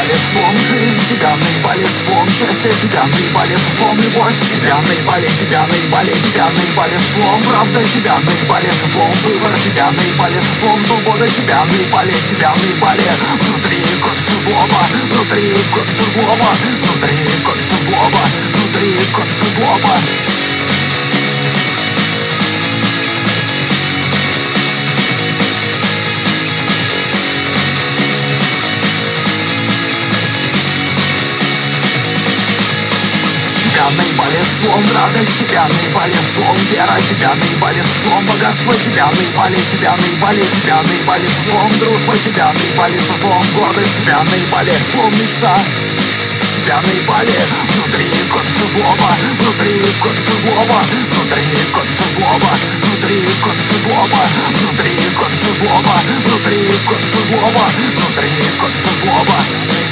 наебали слом, жизнь тебя наебали слом, счастье тебя наебали слом, любовь тебя наебали слом, правда тебя наебали слом, выбор тебя наебали слом, свобода тебя наебали внутри кольца злоба, внутри кольца злоба, внутри кольца злоба, внутри кольца злоба. Тебя наебали слом, радость тебя наебали слом, вера тебя наебали слом, богатство тебя наебали слом, дружба тебя наебали слом, гордость тебя наебали слом, мечта тебя наебали внутри кольца злоба, внутри кольца злоба, внутри кольца злоба, внутри кольца злоба, внутри кольца злоба, внутри кольца злоба, внутри кольца злоба.